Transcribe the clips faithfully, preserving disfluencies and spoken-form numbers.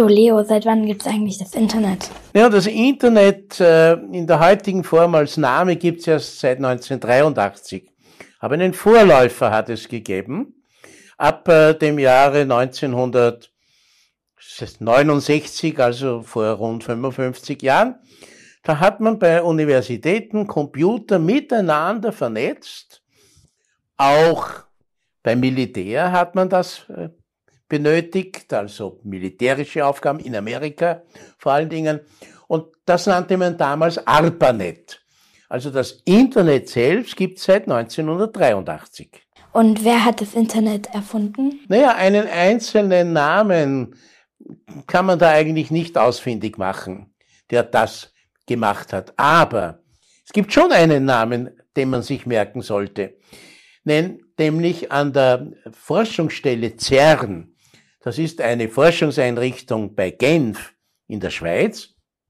Du Leo, seit wann gibt es eigentlich das Internet? Ja, das Internet äh, in der heutigen Form als Name gibt es erst seit neunzehnhundertdreiundachtzig. Aber einen Vorläufer hat es gegeben. Ab äh, dem Jahre neunzehnhundertneunundsechzig, also vor rund fünfundfünfzig Jahren, da hat man bei Universitäten Computer miteinander vernetzt. Auch beim Militär hat man das äh, benötigt, also militärische Aufgaben in Amerika vor allen Dingen. Und das nannte man damals ARPANET. Also das Internet selbst gibt es seit neunzehnhundertdreiundachtzig. Und wer hat das Internet erfunden? Naja, einen einzelnen Namen kann man da eigentlich nicht ausfindig machen, der das gemacht hat. Aber es gibt schon einen Namen, den man sich merken sollte. Nämlich an der Forschungsstelle CERN. Das ist eine Forschungseinrichtung bei Genf in der Schweiz.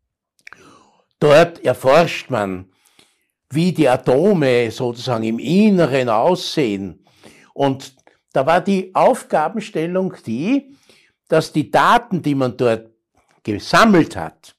Dort erforscht man, wie die Atome sozusagen im Inneren aussehen. Und da war die Aufgabenstellung die, dass die Daten, die man dort gesammelt hat,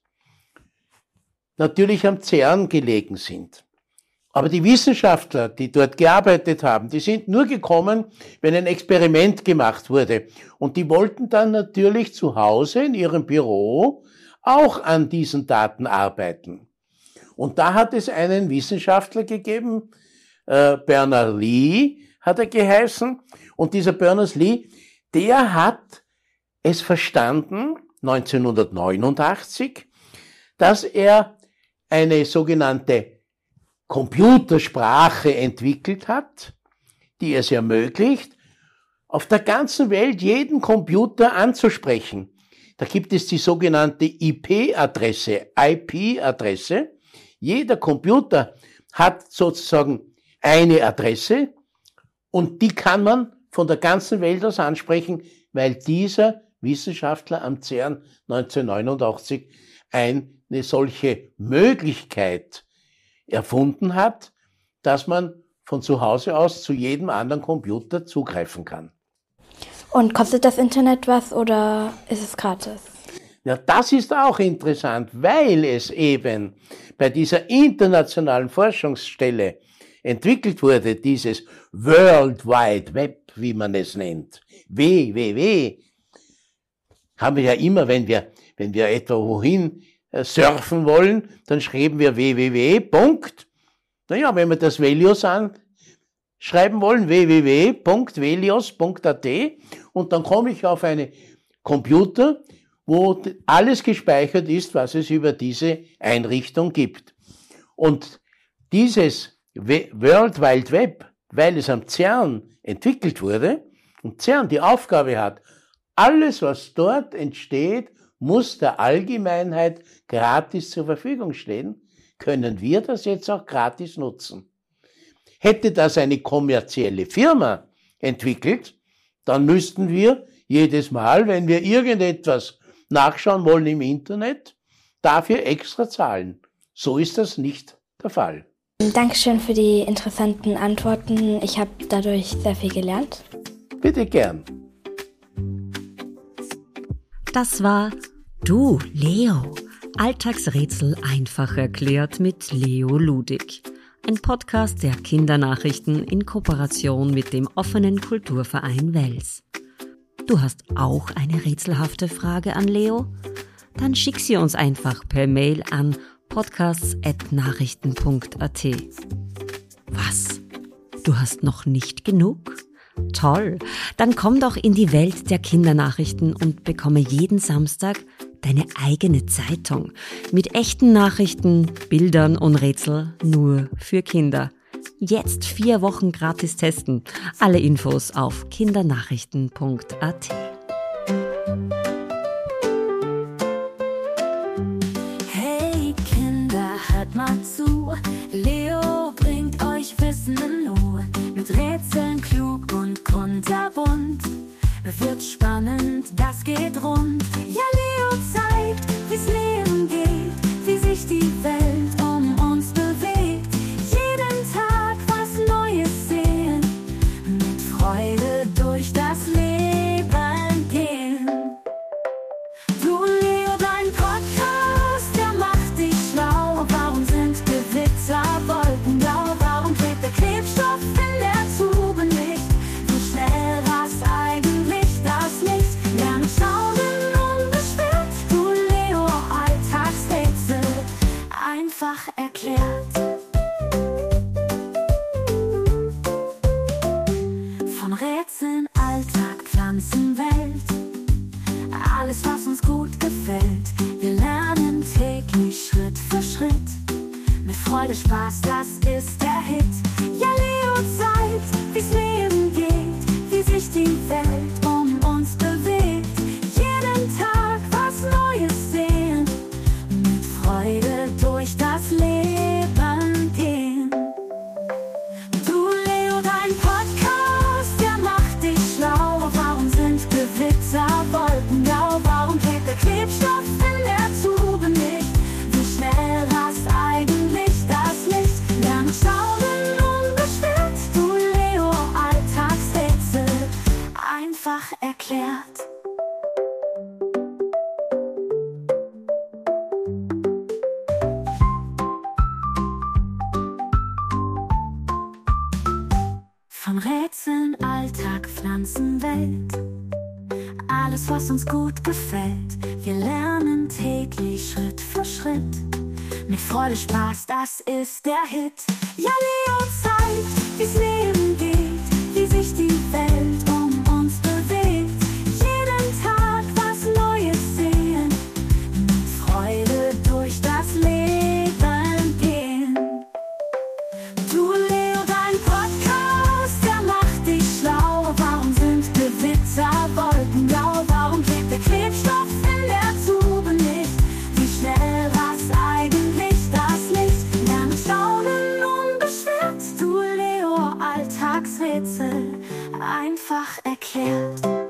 natürlich am CERN gelegen sind. Aber die Wissenschaftler, die dort gearbeitet haben, die sind nur gekommen, wenn ein Experiment gemacht wurde. Und die wollten dann natürlich zu Hause in ihrem Büro auch an diesen Daten arbeiten. Und da hat es einen Wissenschaftler gegeben, äh, Berners-Lee hat er geheißen. Und dieser Berners-Lee, der hat es verstanden, neunzehnhundertneunundachtzig, dass er eine sogenannte Computersprache entwickelt hat, die es ermöglicht, auf der ganzen Welt jeden Computer anzusprechen. Da gibt es die sogenannte I P-Adresse, I P-Adresse. Jeder Computer hat sozusagen eine Adresse und die kann man von der ganzen Welt aus ansprechen, weil dieser Wissenschaftler am CERN neunzehnhundertneunundachtzig eine solche Möglichkeit erfunden hat, dass man von zu Hause aus zu jedem anderen Computer zugreifen kann. Und kostet das Internet was oder ist es gratis? Ja, das ist auch interessant, weil es eben bei dieser internationalen Forschungsstelle entwickelt wurde, dieses World Wide Web, wie man es nennt. W W W haben wir ja immer, wenn wir, wenn wir etwa wohin surfen wollen, dann schreiben wir www. Naja, wenn wir das Velios anschreiben wollen, www punkt velios punkt a t, und dann komme ich auf einen Computer, wo alles gespeichert ist, was es über diese Einrichtung gibt. Und dieses World Wide Web, weil es am CERN entwickelt wurde und CERN die Aufgabe hat, alles, was dort entsteht, muss der Allgemeinheit gratis zur Verfügung stehen, können wir das jetzt auch gratis nutzen. Hätte das eine kommerzielle Firma entwickelt, dann müssten wir jedes Mal, wenn wir irgendetwas nachschauen wollen im Internet, dafür extra zahlen. So ist das nicht der Fall. Dankeschön für die interessanten Antworten. Ich habe dadurch sehr viel gelernt. Bitte gern. Das war Du, Leo. Alltagsrätsel einfach erklärt mit Leo Ludig. Ein Podcast der Kindernachrichten in Kooperation mit dem offenen Kulturverein Wels. Du hast auch eine rätselhafte Frage an Leo? Dann schick sie uns einfach per Mail an podcasts at nachrichten punkt a t. Was? Du hast noch nicht genug? Toll! Dann komm doch in die Welt der Kindernachrichten und bekomme jeden Samstag deine eigene Zeitung mit echten Nachrichten, Bildern und Rätsel nur für Kinder. Jetzt vier Wochen gratis testen. Alle Infos auf kindernachrichten punkt a t. Hey Kinder, hört mal zu. Leo bringt euch Wissen in Ruhe. Mit Rätseln klug und kunterbunt. Wird spannend, das geht rund. Ja, Leo zeigt, wie's Leben geht, wie sich die Welt um uns bewegt. Jeden Tag was Neues sehen, mit Freude durch das Leben einfach erklärt. Von Rätseln, Alltag, Pflanzen, Welt, alles was uns gut gefällt. Wir lernen täglich Schritt für Schritt, mit Freude, Spaß, das ist der Hit. Ja, Leo zeigt, wie's Leben geht, wie sich die Welt um uns bewegt. Jeden Tag was Neues sehen, mit Freude durch das Leben gehen. Du Leo, dein Podcast, der macht dich schlau. Warum sind Gewitter, Wolken grau? Warum klebt der Klebstoff in der Tube nicht? Wie schnell rast eigentlich das Licht? Lernen, staunen, unbeschwert. Du Leo, Alltagsrätsel einfach erklärt. Von Rätseln, Alltag, Pflanzen, Welt, alles was uns gut gefällt. Wir lernen täglich Schritt für Schritt, mit Freude, Spaß, das ist der Hit. Ja, Leo zeigt, wie's Leben geht, wie sich die Welt um uns bewegt. Jeden Tag was Neues sehen, mit Freude durch das Leben gehen. Du Leo, dein Podcast, der macht dich schlau. Warum sind Gewitter, Wolken grau? Warum klebt der Klebstoff in der Tube nicht? Wie schnell rast eigentlich das Licht? Lernen, staunen, unbeschwert. Du Leo, Alltagsrätsel einfach erklärt.